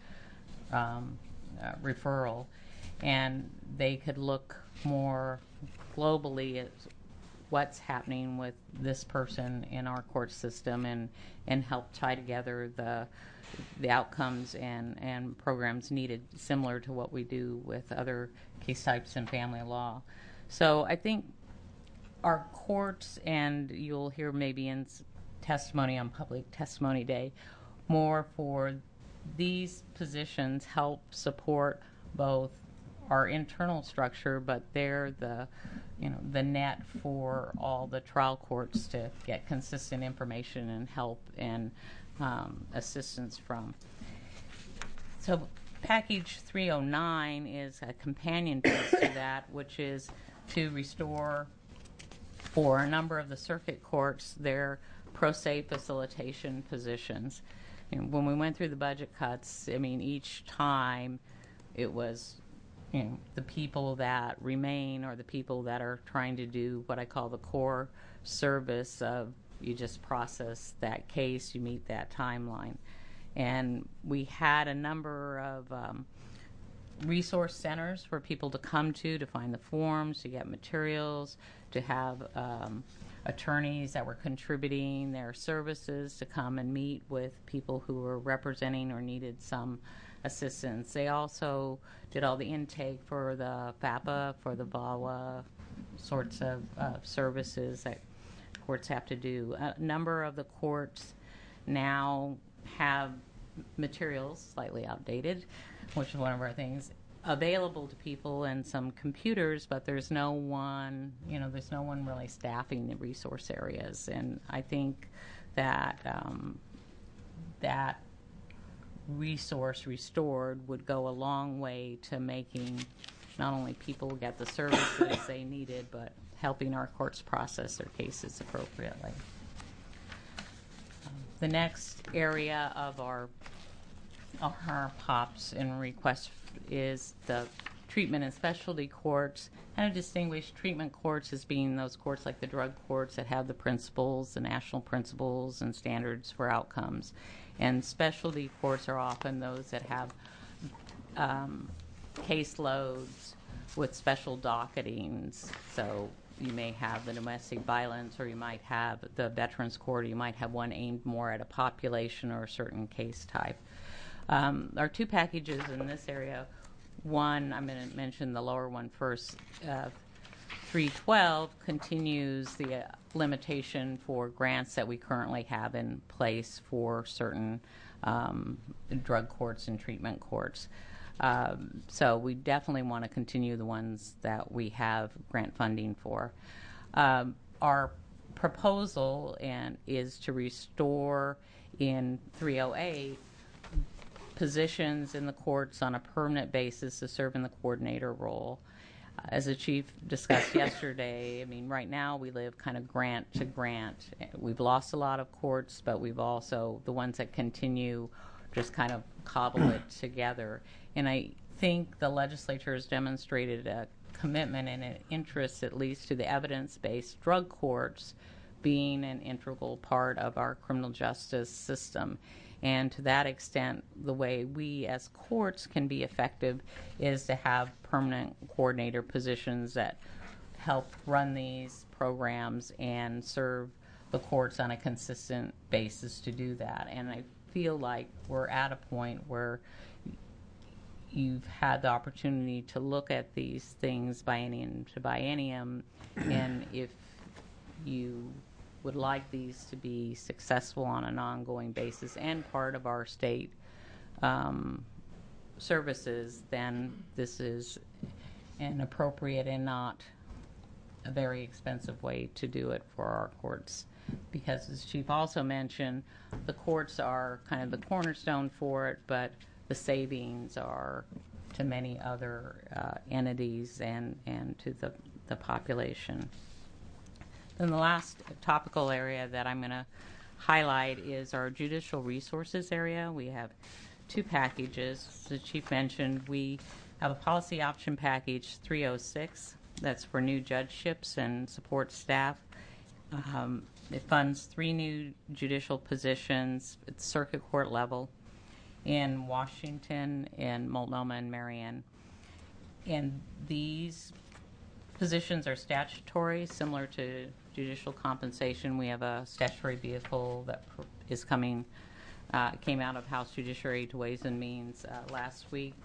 um, uh, referral, and they could look more globally at what's happening with this person in our court system, and and help tie together the the outcomes and and programs needed, similar to what we do with other case types in family law. So I think our courts, and you'll hear maybe in testimony on Public Testimony Day, more for these positions help support both our internal structure, but they're the, you know, the net for all the trial courts to get consistent information and help and um, assistance from. So package three oh nine is a companion piece to that, which is to restore for a number of the circuit courts their pro se facilitation positions. You know, when we went through the budget cuts, I mean, each time it was, you know, the people that remain or the people that are trying to do what I call the core service of you just process that case, you meet that timeline. And we had a number of um, resource centers for people to come to to find the forms, to get materials, to have um, attorneys that were contributing their services to come and meet with people who were representing or needed some assistance. They also did all the intake for the FAPA, for the V A W A sorts of uh, services that courts have to do. A number of the courts now have materials, slightly outdated, which is one of our things, available to people, and some computers, but there's no one, you know, there's no one really staffing the resource areas. And I think that um, that resource restored would go a long way to making not only people get the services they needed, but helping our courts process their cases appropriately. Um, the next area of our, of our pops and requests is the treatment and specialty courts. And I distinguish treatment courts as being those courts like the drug courts that have the principles, the national principles and standards for outcomes. And specialty courts are often those that have um, caseloads with special docketings. So you may have the domestic violence, or you might have the veterans court, or you might have one aimed more at a population or a certain case type. Um, our two packages in this area, one, I'm going to mention the lower one first. Uh, three twelve continues the uh, limitation for grants that we currently have in place for certain um, drug courts and treatment courts. Um, so we definitely want to continue the ones that we have grant funding for. Um, our proposal and is to restore in three oh eight positions in the courts on a permanent basis to serve in the coordinator role. Uh, as the chief discussed yesterday, I mean, right now we live kind of grant to grant. We've lost a lot of courts, but we've also, the ones that continue, just kind of cobble it together. And I think the legislature has demonstrated a commitment and an interest, at least, to the evidence-based drug courts being an integral part of our criminal justice system. And to that extent, the way we as courts can be effective is to have permanent coordinator positions that help run these programs and serve the courts on a consistent basis to do that. And I feel like we're at a point where you've had the opportunity to look at these things biennium to biennium, and if you would like these to be successful on an ongoing basis and part of our state um, services, then this is an appropriate and not a very expensive way to do it for our courts. Because as Chief also mentioned, the courts are kind of the cornerstone for it, but the savings are to many other uh, entities and, and to the, the population. Then the last topical area that I'm going to highlight is our judicial resources area. We have two packages. As the Chief mentioned, we have a policy option package three oh six that's for new judgeships and support staff. Um, it funds three new judicial positions at circuit court level in Washington, in Multnomah, and Marion. And these positions are statutory, similar to judicial compensation. We have a statutory vehicle that pr- is coming, uh, came out of House Judiciary to Ways and Means uh, last week.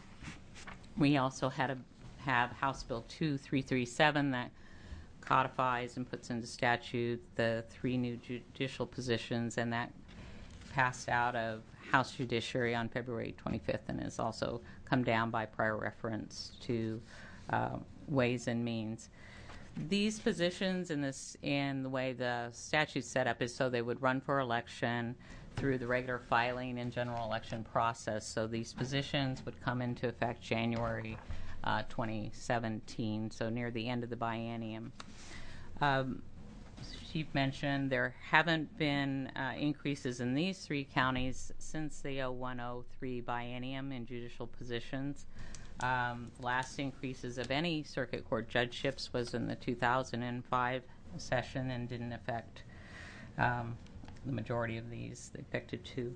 We also had a, have House Bill two three three seven that codifies and puts into statute the three new judicial positions, and that passed out of House Judiciary on February twenty-fifth and has also come down by prior reference to uh, Ways and Means. These positions in this and the way the statute's set up is so they would run for election through the regular filing and general election process. So these positions would come into effect January uh, twenty seventeen, so near the end of the biennium. Um, Chief mentioned there haven't been uh, increases in these three counties since the oh one oh three biennium in judicial positions. Um, last increases of any circuit court judgeships was in the two thousand five session and didn't affect um, the majority of these. They affected two.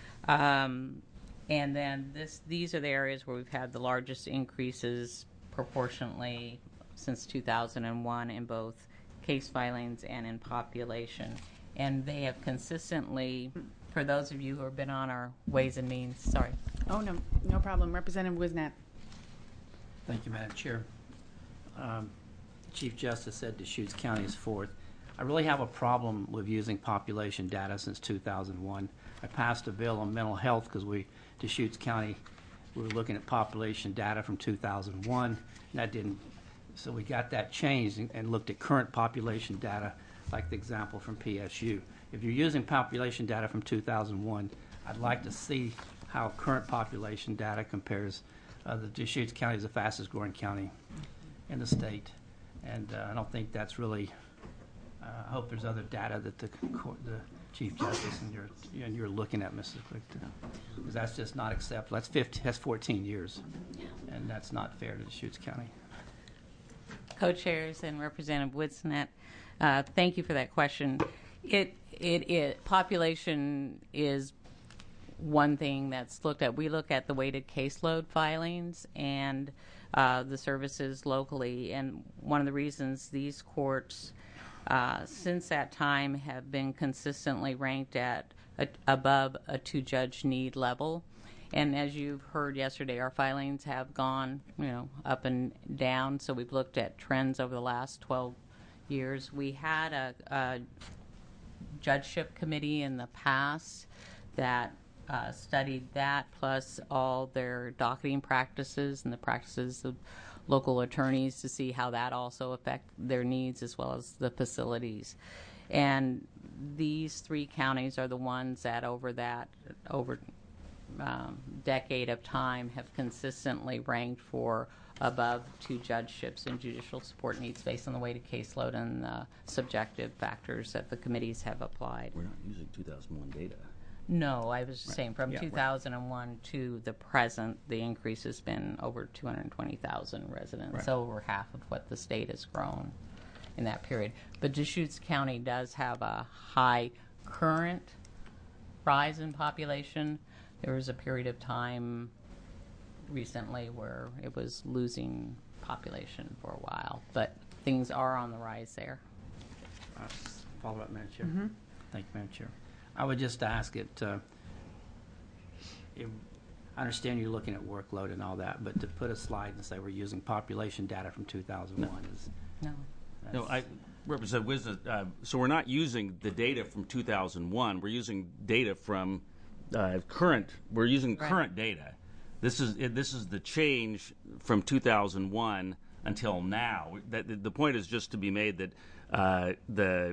Um, and then this, these are the areas where we've had the largest increases proportionately since two thousand one in both case filings and in population. And they have consistently, for those of you who have been on our Ways and Means, sorry. Oh, no, no problem. Representative Wisnat. Thank you, Madam Chair. Um, Chief Justice said Deschutes County is fourth. I really have a problem with using population data since two thousand one. I passed a bill on mental health because we, Deschutes County, we were looking at population data from two thousand one. And that didn't, so we got that changed and, and looked at current population data, like the example from P S U. If you're using population data from two thousand one, I'd like to see how current population data compares. Uh, the Deschutes County is the fastest growing county in the state, and uh, I don't think that's really. Uh, I hope there's other data that the court, the Chief Justice and you're and you're looking at, Missus Clifton, because that's just not acceptable. That's fifteen, that's fourteen years, and that's not fair to Deschutes County. Co-chairs and Representative Woodsnet, uh, thank you for that question. It it it population is one thing that's looked at. We look at the weighted caseload filings and uh, the services locally, and one of the reasons these courts, uh, since that time, have been consistently ranked at a, above a two-judge need level. And as you've heard yesterday, our filings have gone, you know, up and down. So we've looked at trends over the last twelve years. We had a, a judgeship committee in the past that uh, studied that, plus all their docketing practices and the practices of local attorneys to see how that also affect their needs as well as the facilities. And these three counties are the ones that over that over um, decade of time have consistently ranked for above two judgeships and judicial support needs based on the weighted caseload and the subjective factors that the committees have applied. We're not using two thousand one data. No, I was just saying from Yeah, right. two thousand one to the present, the increase has been over two hundred twenty thousand residents, Right. so over half of what the state has grown in that period. But Deschutes County does have a high current rise in population. There was a period of time recently where it was losing population for a while, but things are on the rise there. Uh, follow up, Madam Chair. Mm-hmm. Thank you, Madam Chair. I would just ask it. Uh, if, I understand you're looking at workload and all that, but to put a slide and say we're using population data from two thousand one No. is No. No, I represent Wisdom. Uh, so we're not using the data from two thousand one. We're using data from uh, current. We're using Right. current data. This is it, this is the change from two thousand one until now. That the, the point is just to be made that uh, the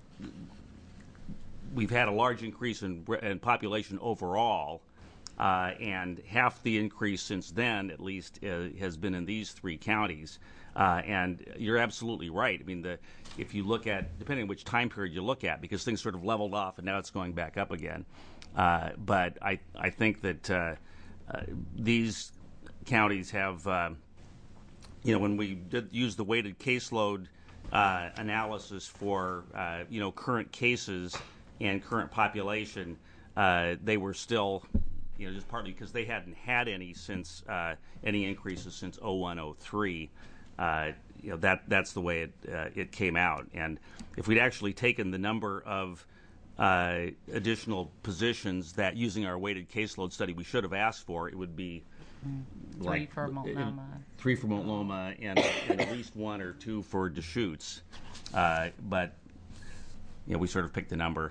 we've had a large increase in, in population overall, uh, and half the increase since then, at least, uh, has been in these three counties. Uh, and you're absolutely right. I mean, the if you look at, depending on which time period you look at, because things sort of leveled off and now it's going back up again. Uh, but I, I think that uh, uh, these counties have, uh, you know, when we did use the weighted caseload uh, analysis for, uh, you know, current cases and current population, uh, they were still, you know, just partly because they hadn't had any since, uh, any increases since oh one oh three. Uh, you know, that that's the way it uh, it came out. And if we'd actually taken the number of uh, additional positions that, using our weighted caseload study, we should have asked for, it would be Three like for Multnomah. three for Multnomah, and, and at least one or two for Deschutes. Uh, but you know, we sort of picked the number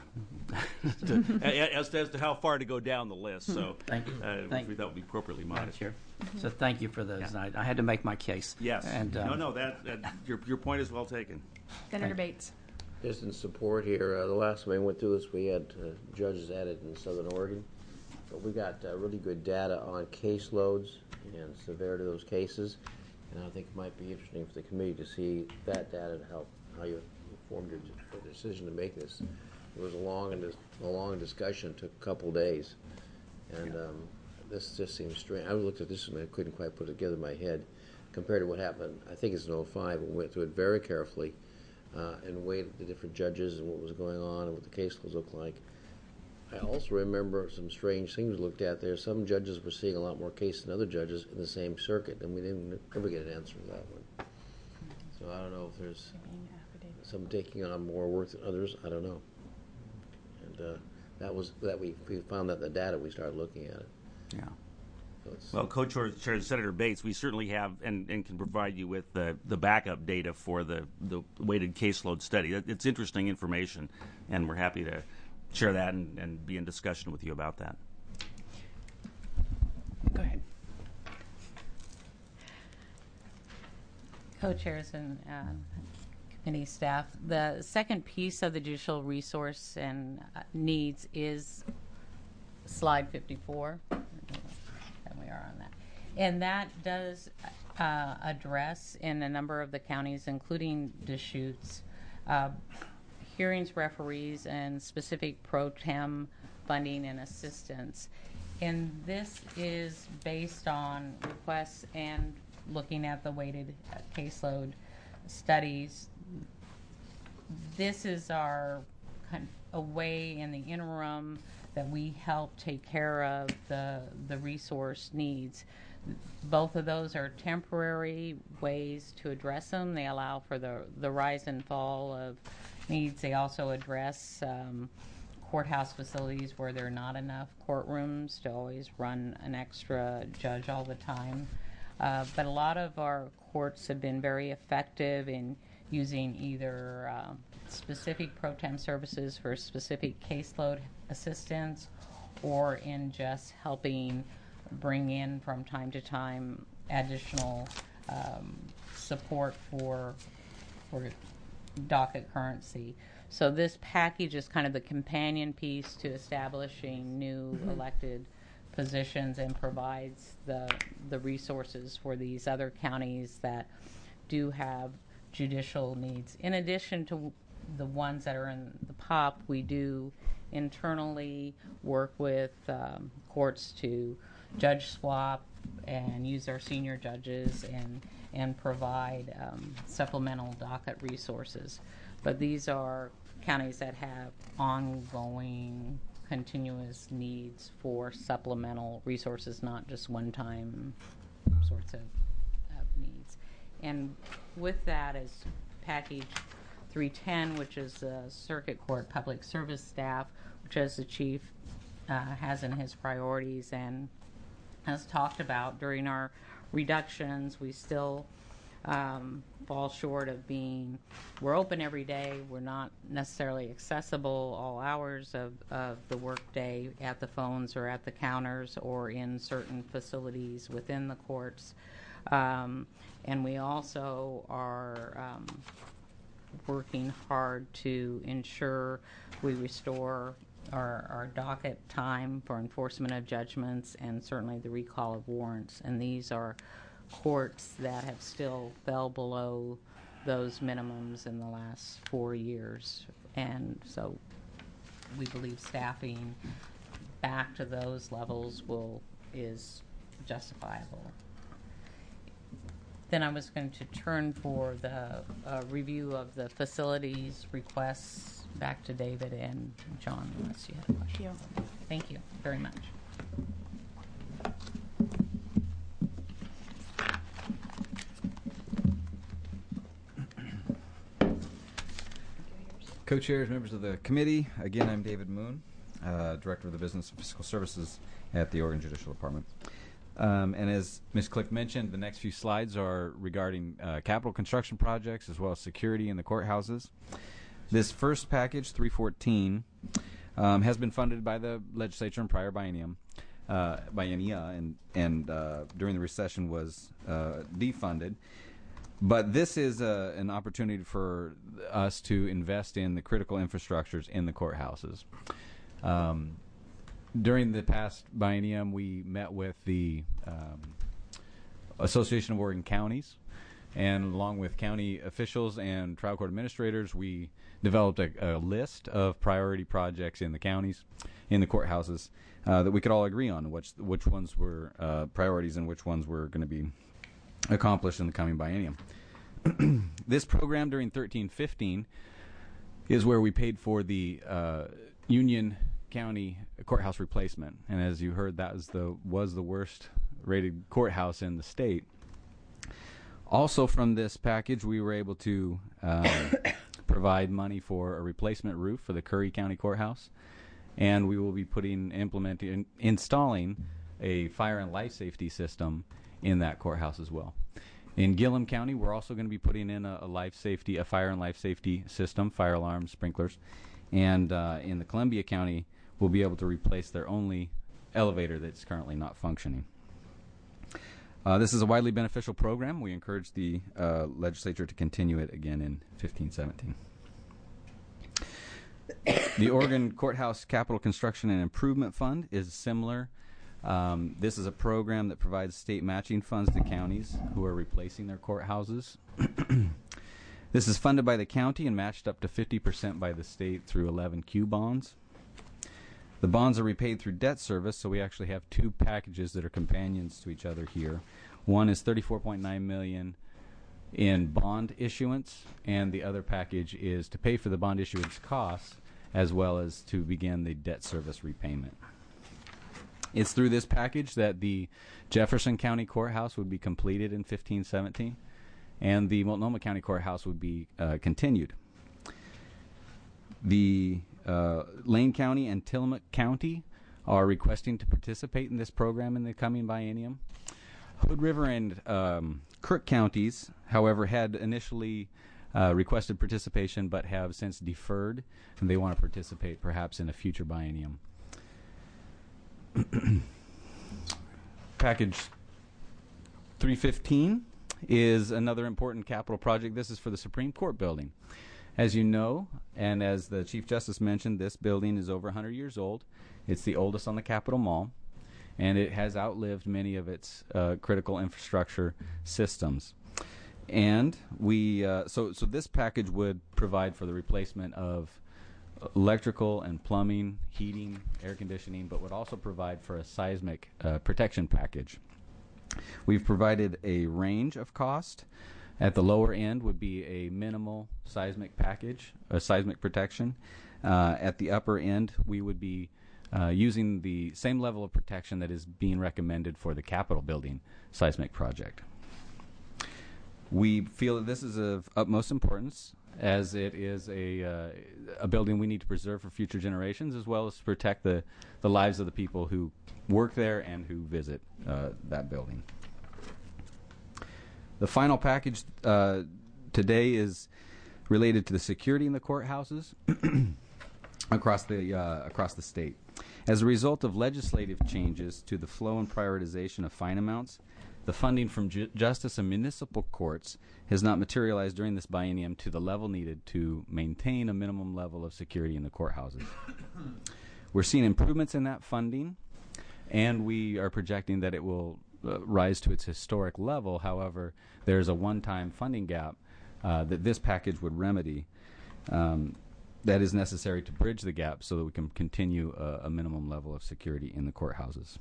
to, as, to, as to how far to go down the list. So Thank you. uh, Thank we thought would be appropriately Madam modest. Chair. So thank you for those. Yeah. I, I had to make my case. Yes. And um, no, no, that, that your your point is well taken. Senator Bates. Just in support here, uh, the last time I went through this, we had uh, judges added in Southern Oregon. But we got uh, really good data on caseloads and severity of those cases. And I think it might be interesting for the committee to see that data to help how you formed your, your decision to make this. It was a long and dis- a long discussion, took a couple days. And um, this just seems strange. I looked at this and I couldn't quite put it together in my head compared to what happened. I think it's in oh five. We went through it very carefully uh, and weighed the different judges and what was going on and what the caseloads looked like. I also remember some strange things we looked at there. Some judges were seeing a lot more cases than other judges in the same circuit, and we didn't ever get an answer to that one. So I don't know if there's some taking on more work than others. I don't know. And uh, that was that we, we found that in the data. We started looking at it. yeah. So it's, Well, Co-Chair Senator Bates, we certainly have and, and can provide you with the, the backup data for the, the weighted caseload study. It's interesting information, and we're happy to share that and, and be in discussion with you about that. Go ahead. Co-chairs and uh, committee staff, the second piece of the judicial resource and uh, needs is slide fifty-four. are on that. And that does uh, address in a number of the counties, including Deschutes, uh, hearings referees and specific pro tem funding and assistance. And this is based on requests and looking at the weighted uh, caseload studies. This is our kind of a way in the interim that we help take care of the the resource needs. Both of those are temporary ways to address them. They allow for the the rise and fall of needs. They also address um, courthouse facilities where there are not enough courtrooms to always run an extra judge all the time. Uh, but a lot of our courts have been very effective in using either uh, specific pro tem services for specific caseload assistance, or in just helping bring in from time to time additional um, support for for docket currency. So this package is kind of the companion piece to establishing new mm-hmm. elected positions and provides the the resources for these other counties that do have judicial needs. In addition to the ones that are in the P O P, we do internally work with um, courts to judge swap and use our senior judges and and provide um, supplemental docket resources. But these are counties that have ongoing continuous needs for supplemental resources, not just one-time sorts of, of needs. And with that is package three ten, which is the Circuit Court Public Service Staff, which as the Chief uh, has in his priorities and has talked about during our reductions, we still um, fall short of being, we're open every day, we're not necessarily accessible all hours of, of the workday at the phones or at the counters or in certain facilities within the courts. Um, and we also are um, working hard to ensure we restore our, our docket time for enforcement of judgments and certainly the recall of warrants. And these are courts that have still fell below those minimums in the last four years. And so we believe staffing back to those levels will is justifiable. Then I was going to turn for the uh, review of the facilities requests back to David and John, unless you had a question. Thank you very much. Co-chairs, members of the committee, again, I'm David Moon, uh, Director of the Business and Fiscal Services at the Oregon Judicial Department. Um, and as Miz Click mentioned, the next few slides are regarding uh, capital construction projects as well as security in the courthouses. This first package, three fourteen, um, has been funded by the legislature in prior biennium, uh, biennia, and, and uh, during the recession was uh, defunded. But this is uh, an opportunity for us to invest in the critical infrastructures in the courthouses. Um, during the past biennium, we met with the um, Association of Oregon Counties, and along with county officials and trial court administrators, we developed a, a list of priority projects in the counties, in the courthouses, uh, that we could all agree on, which, which ones were uh, priorities and which ones were going to be accomplished in the coming biennium. This program during thirteen fifteen is where we paid for the uh, Union County courthouse replacement, and as you heard, that was the was the worst rated courthouse in the state. Also from this package, we were able to um, provide money for a replacement roof for the Curry County Courthouse, and we will be putting implementing installing a fire and life safety system in that courthouse as well. In Gillum County, we're also going to be putting in a, a life safety, a fire and life safety system, fire alarms, sprinklers. And uh, in the Columbia County, we'll be able to replace their only elevator that's currently not functioning. Uh, this is a widely beneficial program. We encourage the uh, legislature to continue it again in fifteen seventeen. The Oregon Courthouse Capital Construction and Improvement Fund is similar Um, this is a program that provides state matching funds to counties who are replacing their courthouses. This is funded by the county and matched up to fifty percent by the state through eleven Q bonds. The bonds are repaid through debt service, so we actually have two packages that are companions to each other here. One is thirty-four point nine million dollars in bond issuance, and the other package is to pay for the bond issuance costs as well as to begin the debt service repayment. It's through this package that the Jefferson County Courthouse would be completed in fifteen seventeen, and the Multnomah County Courthouse would be uh, continued. The uh, Lane County and Tillamook County are requesting to participate in this program in the coming biennium. Hood River and um, Crook counties, however, had initially uh, requested participation but have since deferred, and they want to participate perhaps in a future biennium. Package three fifteen is another important capital project. This is for the Supreme Court building. As you know, and as the Chief Justice mentioned, this building is over one hundred years old. It's the oldest on the Capitol Mall, and it has outlived many of its uh, critical infrastructure systems. And we, uh, so, so this package would provide for the replacement of electrical and plumbing, heating, air conditioning, but would also provide for a seismic uh, protection package. We've provided a range of cost. At the lower end would be a minimal seismic package, a seismic protection. Uh, at the upper end, we would be uh, using the same level of protection that is being recommended for the Capitol building seismic project. We feel that this is of utmost importance, as it is a, uh, a building we need to preserve for future generations, as well as to protect the, the lives of the people who work there and who visit uh, that building. The final package uh, today is related to the security in the courthouses across the uh, across the state. As a result of legislative changes to the flow and prioritization of fine amounts, the funding from ju- justice and municipal courts has not materialized during this biennium to the level needed to maintain a minimum level of security in the courthouses. We're seeing improvements in that funding, and we are projecting that it will uh, rise to its historic level. However, there's a one-time funding gap uh, that this package would remedy um, that is necessary to bridge the gap so that we can continue a, a minimum level of security in the courthouses.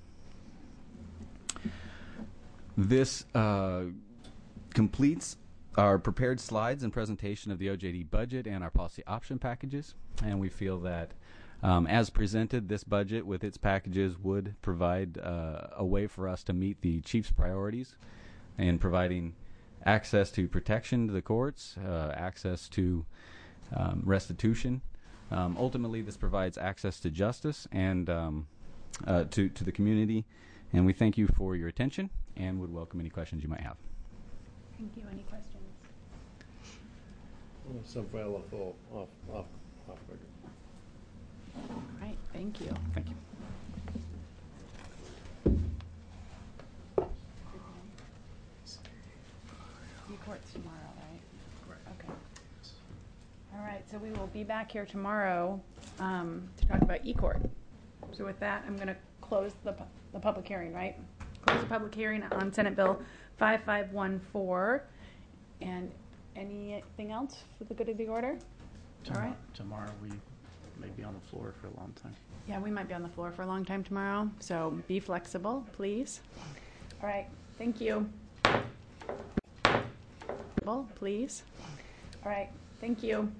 This uh, completes our prepared slides and presentation of the O J D budget and our policy option packages, and we feel that um, as presented, this budget with its packages would provide uh, a way for us to meet the Chief's priorities in providing access to protection to the courts, uh, access to um, restitution. Um, ultimately, this provides access to justice and um, uh, to, to the community, and we thank you for your attention and would welcome any questions you might have. Thank you. Any questions? Some file off, off, off, off record. All right. Thank you. Thank you. Your court's tomorrow, right? Correct. Okay. All right. So we will be back here tomorrow um, to talk about e-court. So with that, I'm going to close the pu- the public hearing. Right. Close the public hearing on Senate Bill five five one four. And anything else for the good of the order? Tomorrow, All right. tomorrow we may be on the floor for a long time. Yeah, we might be on the floor for a long time tomorrow, so be flexible, please. All right, thank you. Please. All right, thank you.